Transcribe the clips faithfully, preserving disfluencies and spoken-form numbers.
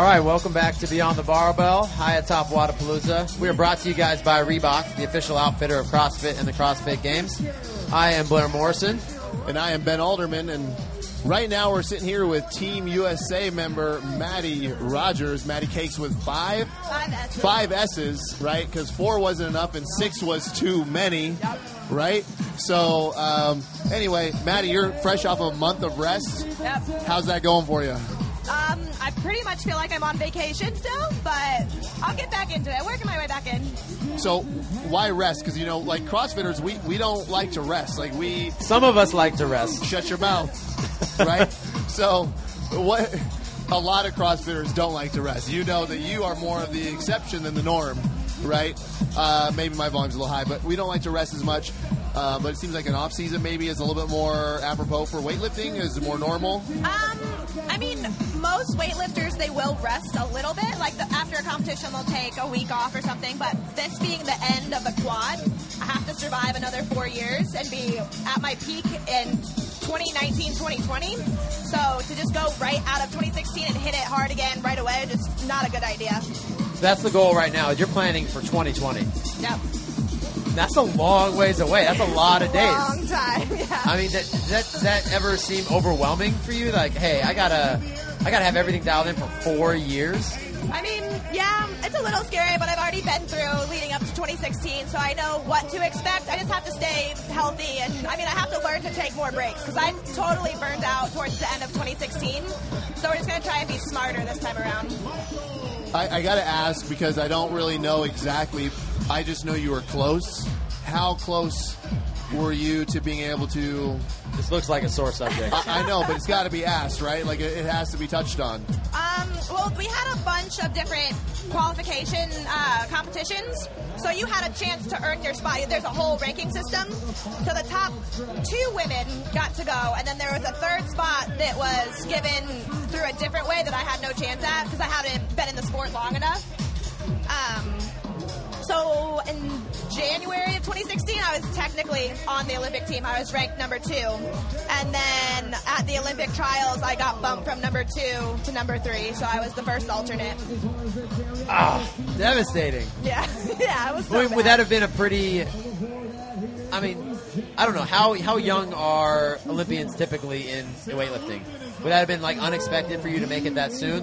right, welcome back to Beyond the Barbell, high atop Wodapalooza. We are brought to you guys by Reebok, the official outfitter of CrossFit and the CrossFit Games. I am Blair Morrison. And I am Ben Alderman, and right now we're sitting here with Team U S A member Maddie Rogers. Maddie Cakes with five, five S's, five S's, right? Because four wasn't enough and six was too many, yep. right? So um, anyway, Maddie, you're fresh off a month of rest. Yep. How's that going for you? Um, I pretty much feel like I'm on vacation still, but I'll get back into it. Working my way back in. So why rest? Because, you know, like CrossFitters, we, we don't like to rest. Like we... Some of us like to rest. Shut your mouth, right? So what... A lot of CrossFitters don't like to rest. You know that you are more of the exception than the norm, right? Uh, maybe my volume's a little high, but we don't like to rest as much. Uh, but it seems like an off season maybe is a little bit more apropos for weightlifting. Is it more normal? Um, I mean, most weightlifters, they will rest a little bit. Like the, after a competition, they'll take a week off or something. But this being the end of the quad, I have to survive another four years and be at my peak in twenty nineteen, twenty twenty. So to just go right out of twenty sixteen and hit it hard again right away, just not a good idea. That's the goal right now. You're planning for twenty twenty. Yep. That's a long ways away. That's a lot of days. Long time, yeah. I mean, that, that, does that ever seem overwhelming for you? Like, hey, I gotta, I gotta have everything dialed in for four years? I mean, yeah, it's a little scary, but I've already been through leading up to twenty sixteen, so I know what to expect. I just have to stay healthy, and I mean, I have to learn to take more breaks, because I totally burned out towards the end of twenty sixteen, so we're just going to try and be smarter this time around. I, I got to ask, because I don't really know exactly. I just know you were close. How close were you to being able to... This looks like a sore subject. I, I know, but it's got to be asked, right? Like, it, it has to be touched on. Um, well, we had a bunch of different qualification uh, competitions, so you had a chance to earn your spot. There's a whole ranking system. So the top two women got to go, and then there was a third spot that was given through a different way that I had no chance at because I hadn't been in the sport long enough. Um... So in January of twenty sixteen, I was technically on the Olympic team. I was ranked number two. And then at the Olympic trials, I got bumped from number two to number three. So I was the first alternate. Ah, devastating. Yeah, yeah, it was so would, bad. would that have been a pretty... I mean, I don't know. How how young are Olympians typically in, in weightlifting? Would that have been like unexpected for you to make it that soon?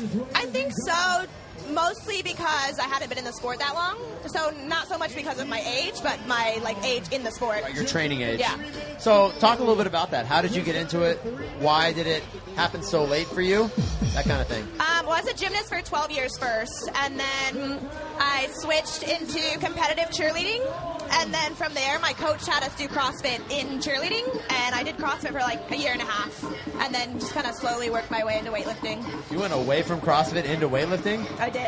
I think so. Mostly because I hadn't been in the sport that long, so not so much because of my age, but my like age in the sport. Your training age. Yeah. So talk a little bit about that. How did you get into it? Why did it happen so late for you? That kind of thing. Um, well, I was a gymnast for twelve years first, and then I switched into competitive cheerleading, and then from there, my coach had us do CrossFit in cheerleading, and I did CrossFit for like a year and a half, and then just kind of slowly worked my way into weightlifting. You went away from CrossFit into weightlifting? I did.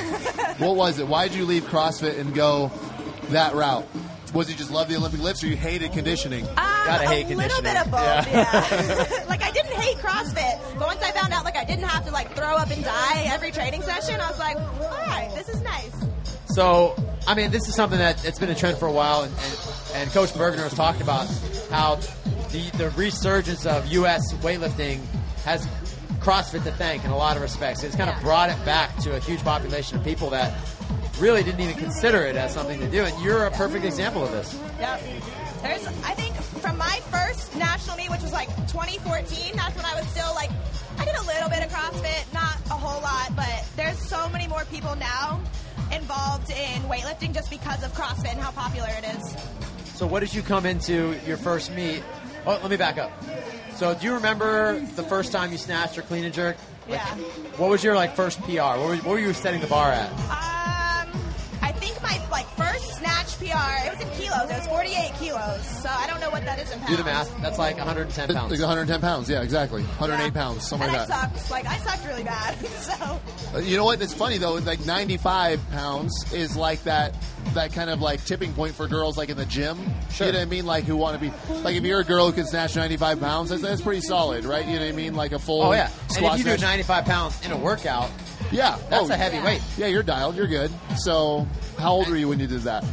What was it? Why did you leave CrossFit and go that route? Was you just love the Olympic lifts, or you hated conditioning? Um, Gotta hate a little conditioning. bit of both, Yeah. yeah. Like, I didn't hate CrossFit, but once I found out, like, I didn't have to, like, throw up and die every training session, I was like, all right, this is nice. So, I mean, this is something that it's been a trend for a while, and, and, and Coach Bergner has talked about how the, the resurgence of U S weightlifting has CrossFit to thank in a lot of respects. It's kind of Yeah. brought it back to a huge population of people that really didn't even consider it as something to do, and you're a perfect example of this. Yep. There's, I think, from my first national meet, which was like twenty fourteen, that's when I was still like, I did a little bit of CrossFit, not a whole lot, but there's so many more people now involved in weightlifting just because of CrossFit and how popular it is. So what did you come into your first meet? Oh, let me back up. So do you remember the first time you snatched or clean and jerk? Like, Yeah. What was your like first P R? What were, what were you setting the bar at? Um, I think my like first snatch P R, it was in kilos. It was forty-eight kilos. So I don't know what that is in pounds. Do the math. That's like one hundred ten pounds. Like one hundred ten pounds, yeah, exactly. one hundred eight Yeah. pounds, something and like that. I sucked. Like, I sucked really bad. So Uh, You know what? It's funny though. Like ninety-five pounds is like that, that kind of like tipping point for girls, like in the gym. Sure. You know what I mean? Like who want to be like if you're a girl who can snatch ninety-five pounds, that's, that's pretty solid, right? You know what I mean? Like a full. Oh yeah. And squat if you do snatch. ninety-five pounds in a workout, Yeah, that's oh, a heavy yeah. weight. Yeah, you're dialed. You're good. So, how old were you when you did that?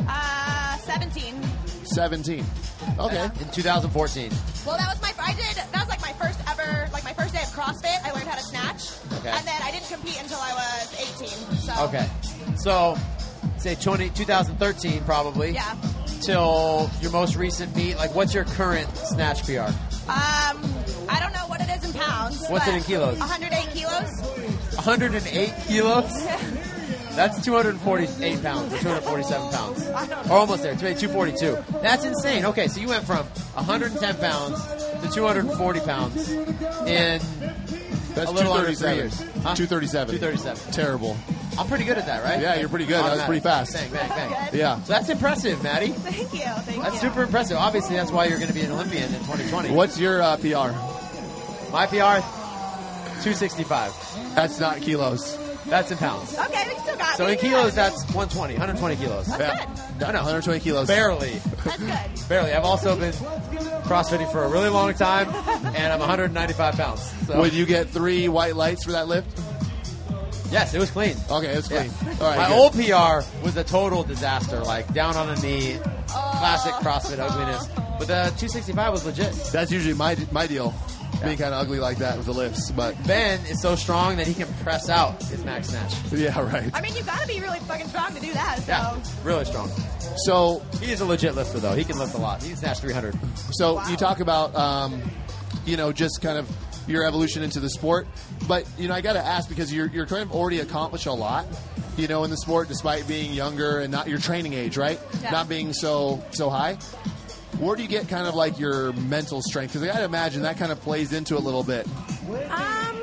uh, seventeen. seventeen. Okay. In two thousand fourteen. Well, that was my. I did. That was like my first ever. Like my first day of CrossFit. I learned how to snatch. Okay. And then I didn't compete until I was eighteen. So. Okay. So, say twenty, twenty thirteen probably. Yeah. Till your most recent meet. Like, what's your current snatch P R? Um, I don't know what it is in pounds. What's it in kilos? one hundred eight kilos. one hundred eight kilos? That's two hundred forty-eight pounds, or two hundred forty-seven pounds. Or almost there, two forty-two. That's insane. Okay, so you went from one hundred ten pounds to two hundred forty pounds in That's a little under three years. Huh? two thirty-seven. two thirty-seven. Terrible. I'm pretty good at that, right? Yeah, you're pretty good. That was pretty fast. Bang, bang, bang. Good. Yeah. So that's impressive, Maddie. Thank you. Thank That's you. super impressive. Obviously, that's why you're going to be an Olympian in twenty twenty. What's your uh, P R? My P R, two sixty-five. That's not kilos. That's in pounds. Okay, we still got So me. in kilos, that's one twenty, one twenty kilos. That's Yeah. good. I know. one hundred twenty kilos. Barely. That's good. Barely. I've also been CrossFitting for a really long time, and I'm one hundred ninety-five pounds. So Would you get three white lights for that lift? yes, it was clean. Okay, it's Yeah. clean. All right. My good. old P R was a total disaster, like down on a knee, classic CrossFit ugliness. But the two sixty-five was legit. That's usually my my deal. Being kind of ugly like that with the lifts, but Ben is so strong that he can press out his max snatch. yeah, right. I mean, you got to be really fucking strong to do that. So. Yeah, really strong. So, He is a legit lifter, though. He can lift a lot. He can snatch three hundred. so Wow. you talk about, um, you know, just kind of your evolution into the sport, but you know, I got to ask because you're you're kind of already accomplished a lot, you know, in the sport, despite being younger and not your training age, right? Yeah. Not being so so high. Where do you get kind of like your mental strength? Because I got to imagine that kind of plays into it a little bit. Um,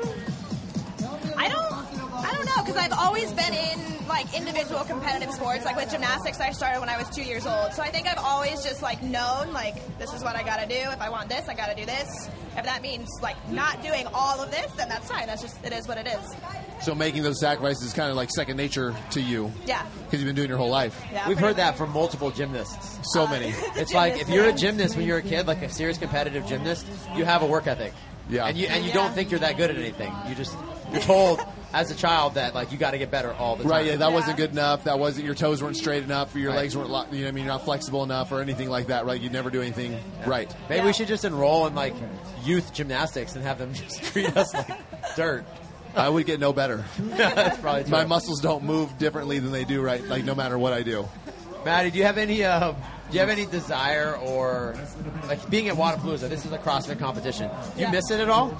I don't, I don't know, because I've always been in like individual competitive sports. Like with gymnastics, I started when I was two years old. So I think I've always just like known, like this is what I got to do. If I want this, I got to do this. If that means like not doing all of this, then that's fine. That's just it is what it is. So making those sacrifices is kind of like second nature to you. Yeah. Because you've been doing your whole life. Yeah. We've pretty heard that much. from multiple gymnasts. So Uh, many. the It's like if gymnast, you're a yeah. gymnast when you're a kid, like a serious competitive gymnast, you have a work ethic. Yeah. And you and you Yeah. don't think you're that good at anything. You just you're told as a child that like you got to get better all the time. Right, yeah, that Yeah. wasn't good enough. That wasn't your toes weren't straight enough, or your Right. legs weren't, lo- you know, what I mean, you're not flexible enough, or anything like that. Right, you never do anything right. Maybe Yeah. we should just enroll in like youth gymnastics and have them just treat us like dirt. I would get no better. That's probably true. My muscles don't move differently than they do right, like no matter what I do. Maddie, do you have any uh, do you have any desire or like being at Wadapalooza? This is a CrossFit competition. Do you Yeah. miss it at all?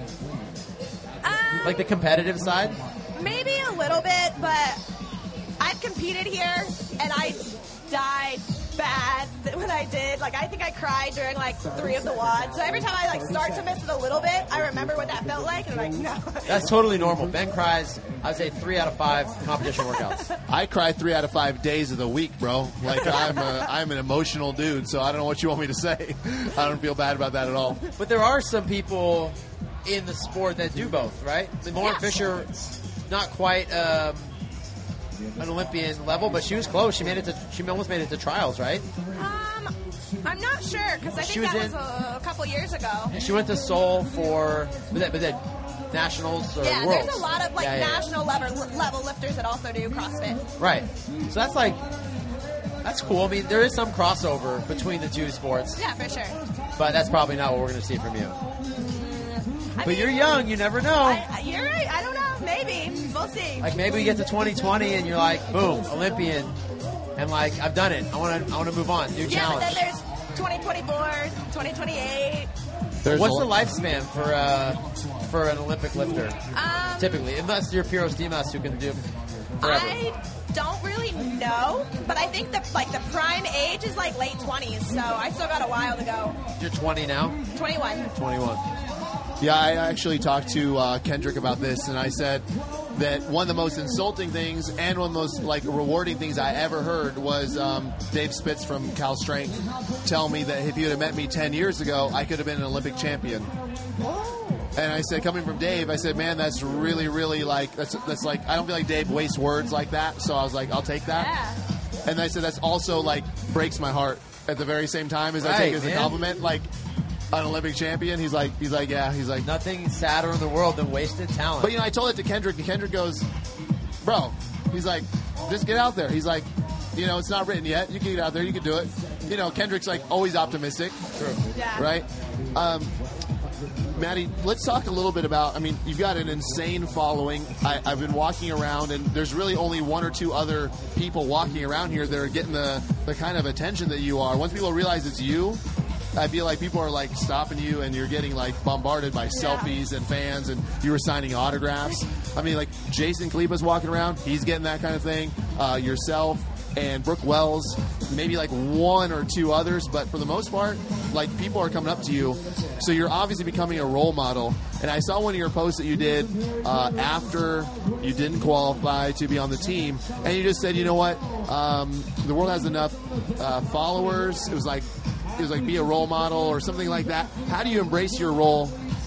Um, Like the competitive side? Maybe a little bit, but I've competed here and I died bad when I did. Like I think I cried during like three of the wads. So every time I like start to miss it a little bit, I remember what that felt like, and I'm like, no. That's totally normal. Ben cries, I would say three out of five competition workouts. I cry three out of five days of the week, bro. Like I'm, a, I'm an emotional dude, so I don't know what you want me to say. I don't feel bad about that at all. But there are some people in the sport that do both, right? Lauren Yes. Fisher, not quite um, an Olympian level, but she was close. She made it to. She almost made it to trials, right? Um, I'm not sure because I She think was that in- was a, a couple years ago. And she went to Seoul for was that, was that nationals or Yeah, worlds? there's a lot of like Yeah, yeah, yeah. national level level lifters that also do CrossFit. Right. So that's like that's cool. I mean, there is some crossover between the two sports, Yeah, for sure. but that's probably not what we're going to see from you. I But mean, you're young. You never know. I, I- you're right. I don't know. Maybe we'll see. Like maybe we get to twenty twenty and you're like, boom, Olympian, and like I've done it. I want to, I want to move on, new yeah, but challenge. then there's twenty twenty-four, twenty twenty-eight. There's What's a the lo- lifespan for uh, for an Olympic lifter? Um, Typically, unless you're Piros Dimas, who can do forever. I don't really know, but I think the like the prime age is like late twenties, so I still got a while to go. You're twenty now. twenty-one. twenty-one. Yeah, I actually talked to uh, Kendrick about this, and I said that one of the most insulting things and one of the most like rewarding things I ever heard was um, Dave Spitz from Cal Strength tell me that if he would have met me ten years ago, I could have been an Olympic champion. And I said, coming from Dave, I said, man, that's really, really like that's that's like I don't feel like Dave wastes words like that. So I was like, I'll take that. Yeah. And I said, that's also like breaks my heart at the very same time as I Right, take it as a man. compliment. Like an Olympic champion, he's like, he's like, yeah, he's like. Nothing sadder in the world than wasted talent. But you know, I told it to Kendrick, and Kendrick goes, bro, he's like, just get out there. He's like, you know, it's not written yet. You can get out there. You can do it. You know, Kendrick's like always optimistic, True. Yeah. right? Um, Maddie, let's talk a little bit about, I mean, you've got an insane following. I, I've been walking around, and there's really only one or two other people walking around here that are getting the, the kind of attention that you are. Once people realize it's you, I feel like people are like stopping you, and you're getting like bombarded by selfies and fans, and you were signing autographs. I mean, like Jason Khalipa's walking around, he's getting that kind of thing. Uh, yourself and Brooke Wells, maybe like one or two others, but for the most part, like people are coming up to you. So you're obviously becoming a role model. And I saw one of your posts that you did uh, after you didn't qualify to be on the team, and you just said, you know what, um, the world has enough uh, followers. It was like it was like be a role model or something like that. How do you embrace your role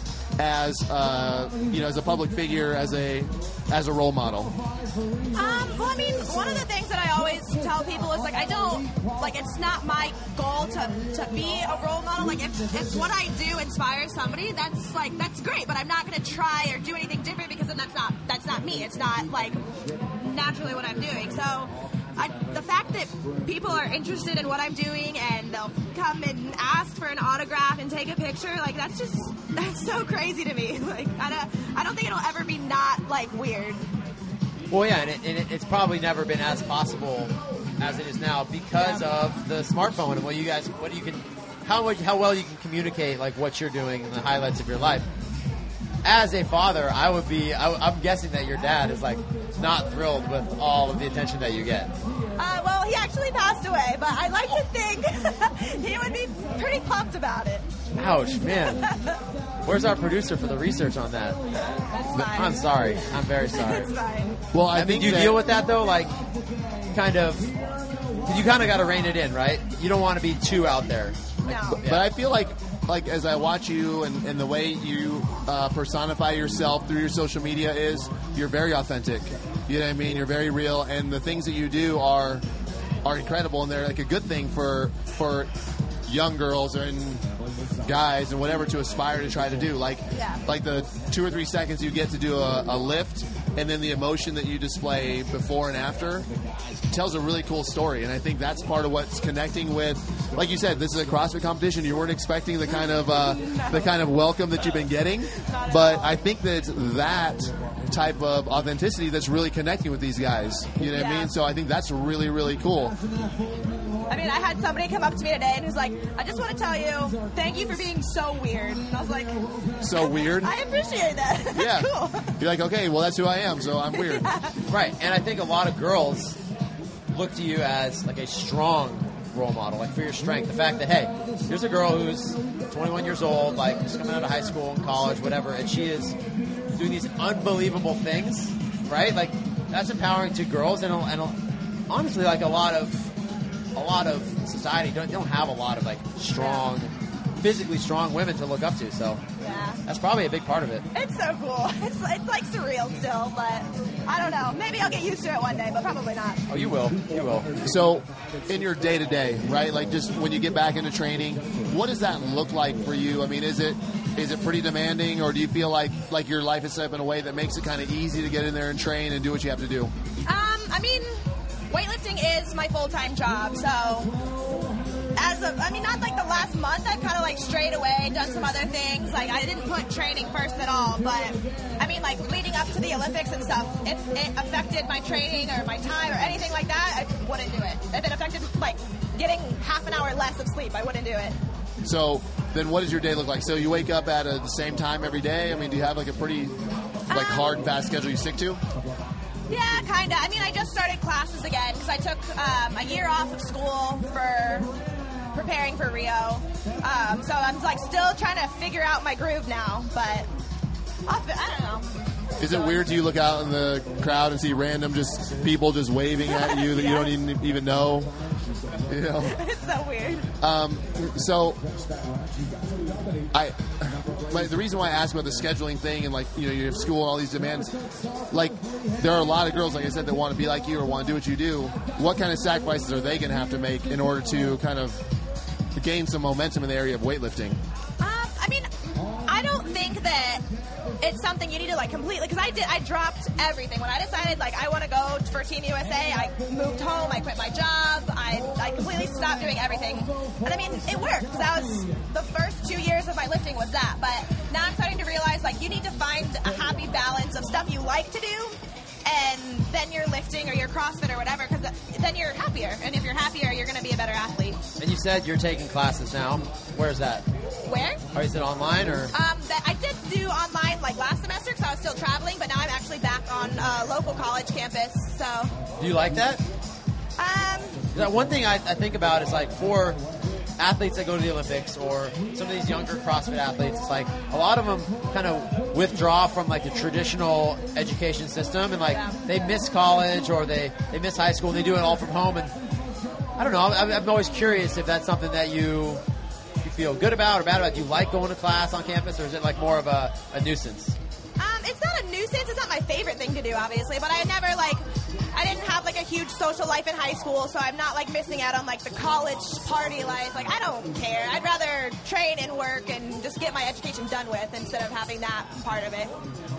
as uh, you know, as a public figure, as a as a role model? Um, well, I mean, one of the things that I always tell people is, like, I don't, like, it's not my goal to, to be a role model. Like, if, if what I do inspires somebody, that's, like, that's great, but I'm not going to try or do anything different because then that's not, that's not me. It's not, like, naturally what I'm doing. So I, the fact that people are interested in what I'm doing and they'll come and ask for an autograph and take a picture, like, that's just, that's so crazy to me. Like, I don't, I don't think it'll ever be not, like, weird. Well, yeah, and, it, and it, it's probably never been as possible as it is now because yeah. of the smartphone and what you guys, what you can, how much, how well you can communicate, like what you're doing and the highlights of your life. As a father, I would be, I, I'm guessing that your dad is like not thrilled with all of the attention that you get. Uh, well, he actually passed away, but I like to think he would be pretty pumped about it. Ouch, man. Where's our producer for the research on that? It's fine. I'm sorry. I'm very sorry. It's fine. Well, I, I think mean, do you that, deal with that though? Like, kind of, you kind of got to rein it in, right? You don't want to be too out there. Like, No. yeah. But I feel like, like as I watch you and, and the way you uh, personify yourself through your social media is, you're very authentic. You know what I mean? You're very real, and the things that you do are are incredible, and they're like a good thing for for young girls and guys and whatever to aspire to try to do. Like Yeah. like the two or three seconds you get to do a, a lift, and then the emotion that you display before and after tells a really cool story. And I think that's part of what's connecting with, like you said, this is a CrossFit competition. You weren't expecting the kind of uh, the kind of welcome that you've been getting, but I think that it's that type of authenticity that's really connecting with these guys. You know what I Yeah. mean? So I think that's really, really cool. I mean, I had somebody come up to me today and was like, I just want to tell you, thank you for being so weird. And I was like, So weird. I appreciate that. That's Yeah. cool. You're like, okay, well, that's who I am, so I'm weird. Right, and I think a lot of girls look to you as like a strong role model, like for your strength. The fact that, hey, here's a girl who's twenty-one years old, like just coming out of high school and college, whatever, and she is doing these unbelievable things, right? Like that's empowering to girls, and, and honestly, like a lot of a lot of society don't don't have a lot of like strong, physically strong women to look up to. So Yeah. that's probably a big part of it. It's so cool. It's, it's like surreal still, but I don't know. Maybe I'll get used to it one day, but probably not. Oh, you will, you will. So, in your day to day, right? Like, just when you get back into training, what does that look like for you? I mean, is it is it pretty demanding, or do you feel like like your life is set up in a way that makes it kind of easy to get in there and train and do what you have to do? Um, I mean, weightlifting is my full-time job, so as of, I mean, not like the last month, I've kind of like strayed away, done some other things. Like, I didn't put training first at all, but I mean, like, leading up to the Olympics and stuff, if it affected my training or my time or anything like that, I wouldn't do it. If it affected, like, getting half an hour less of sleep, I wouldn't do it. So, then what does your day look like? So, you wake up at a, the same time every day? I mean, do you have like a pretty like Um, hard and fast schedule you stick to? Yeah, kind of. I mean, I just started classes again because I took um, a year off of school for preparing for Rio. Um, so I'm like still trying to figure out my groove now, but I'll fi- I don't know. Is it weird to you look out in the crowd and see random just people just waving at you that you don't even, even know? You know? It's so weird. Um, so, I, my, the reason why I ask about the scheduling thing and like you know you have school and all these demands, like there are a lot of girls, like I said, that want to be like you or want to do what you do. What kind of sacrifices are they going to have to make in order to kind of gain some momentum in the area of weightlifting? Um, I mean, I don't think that it's something you need to like completely, because I did, I dropped everything when I decided like I want to go for Team U S A. I moved home. I quit my job. I, I completely stopped doing everything. And I mean, it worked. That was the first two years of my lifting was that. But now I'm starting to realize, like, you need to find a happy balance of stuff you like to do, and then you're lifting or you're CrossFit or whatever, because then you're happier. And if you're happier, you're going to be a better athlete. And you said you're taking classes now. Where's that? Where? Or is it online or? Um, that I did do online like last semester because I was still traveling, but now I'm actually back on uh, local college campus. So. Do you like that? Um. That one thing I, I think about is like for athletes that go to the Olympics or some of these younger CrossFit athletes, it's like a lot of them kind of withdraw from like the traditional education system and like Yeah. they miss college or they, they miss high school and they do it all from home. And I don't know, I'm, I'm always curious if that's something that you you feel good about or bad about. Do you like going to class on campus, or is it like more of a, a nuisance? Um, it's not a nuisance. It's not my favorite thing to do, obviously, but I never like. I didn't have like a huge social life in high school, so I'm not like missing out on like the college party life. Like, I don't care. I'd rather train and work and just get my education done with instead of having that part of it.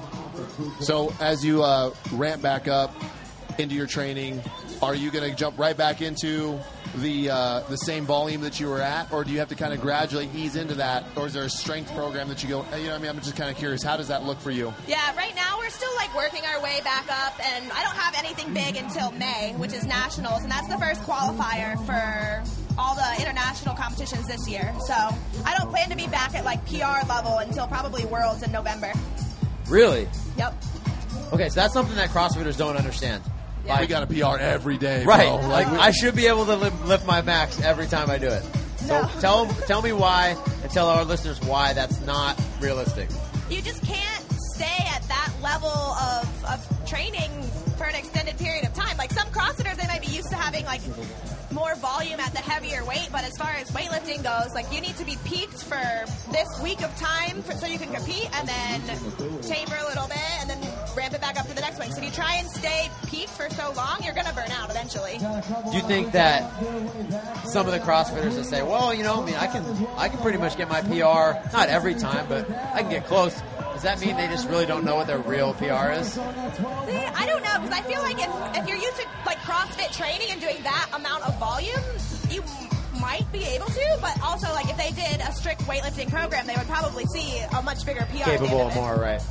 So as you uh, ramp back up into your training, are you going to jump right back into the uh, the same volume that you were at, or do you have to kind of gradually ease into that, or is there a strength program that you go? You know, what I mean, I'm just kind of curious. How does that look for you? Yeah, right now we're still like working our way back up, and I don't have anything big until May, which is nationals, and that's the first qualifier for all the international competitions this year. So I don't plan to be back at like P R level until probably Worlds in November. Really? Yep. Okay, so that's something that CrossFitters don't understand. Yeah. We got a P R every day, Right. bro. Like, we- I should be able to lift, lift my max every time I do it. So No. tell tell me why, and tell our listeners why that's not realistic. You just can't stay at that level of, of training for an extended period of time. Like some CrossFitters, they might be used to having like more volume at the heavier weight, but as far as weightlifting goes, like you need to be peaked for this week of time for, so you can compete, and then taper a little bit, and then ramp it back up for the next week. So if you try and stay peaked for so long, you're going to burn out eventually. Do you think that some of the CrossFitters that say, well, you know, I mean, I can I can pretty much get my P R, not every time, but I can get close. Does that mean they just really don't know what their real P R is? See, I don't know, because I feel like if, if you're used to like CrossFit training and doing that amount of volume, you might be able to, but also like if they did a strict weightlifting program, they would probably see a much bigger P R. at the end Capable of of it. more, right?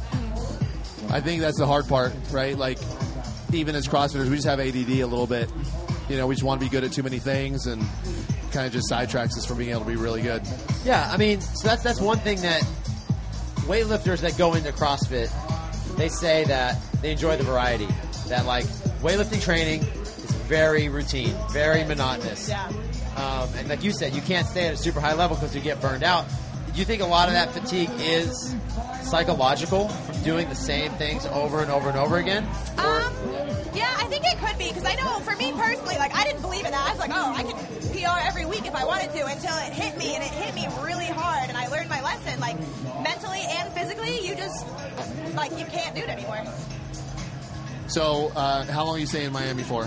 I think that's the hard part, right? Like, even as CrossFitters, we just have A D D a little bit. You know, we just want to be good at too many things, and kind of just sidetracks us from being able to be really good. Yeah, I mean, so that's that's one thing that weightlifters that go into CrossFit, they say that they enjoy the variety. That like weightlifting training is very routine, very monotonous. Yeah. Um, and like you said, you can't stay at a super high level because you get burned out. Do you think a lot of that fatigue is psychological from doing the same things over and over and over again? Or, Um, yeah, I think it could be, because I know for me personally, like I didn't believe in that. I was like, oh, I can P R every week if I wanted to, until it hit me, and it hit me really hard, and I learned my lesson. Like mentally and physically, you just like you can't do it anymore. So, uh, how long are you staying in Miami for? Um,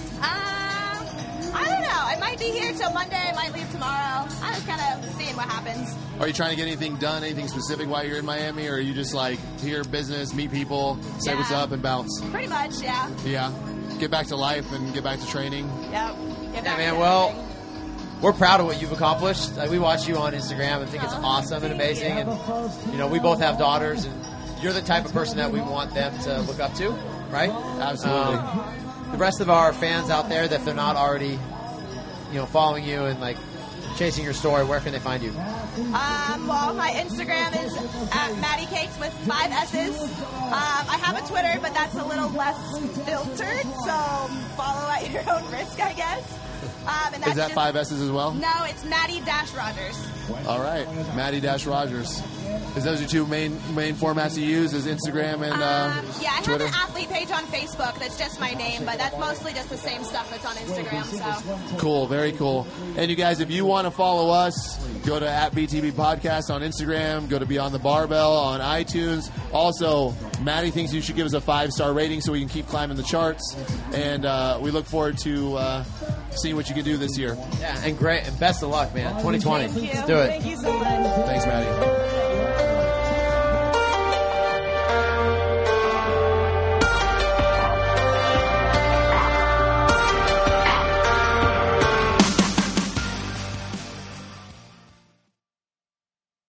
I don't know. I might be here till Monday. I might leave tomorrow. I'm just kind of seeing what happens. Are you trying to get anything done, anything specific while you're in Miami, or are you just like here, business, meet people, say Yeah. what's up, and bounce? Pretty much, yeah. Yeah. Get back to life and get back to training. Yep. Get yeah, back man. to Well, everything. we're proud of what you've accomplished. Like, we watch you on Instagram and think it's awesome and amazing. And you know, we both have daughters, and you're the type of person that we want them to look up to, right? Absolutely. Um, the rest of our fans out there, that if they're not already, you know, following you and like chasing your story, where can they find you? Um, well, my Instagram is at Maddie Cakes with five S's. Um, I have a Twitter, but that's a little less filtered, so follow at your own risk, I guess. Um, and that's Is that just, five S's as well? No, it's Maddie Dash Rogers. All right. Maddie Dash Rogers. Is those your two main main formats you use? Is Instagram and uh, Um, yeah, I have Twitter? an athlete page on Facebook that's just my name, but that's mostly just the same stuff that's on Instagram. So Cool, very cool. And you guys, if you want to follow us, go to at B T B Podcast on Instagram, go to Beyond the Barbell on iTunes. Also, Maddie thinks you should give us a five-star rating so we can keep climbing the charts. And uh, we look forward to uh, seeing what you can do this year. Yeah, and great, and best of luck, man. twenty twenty. thank you. Let's do it. Thank you so much. Thanks, Maddie.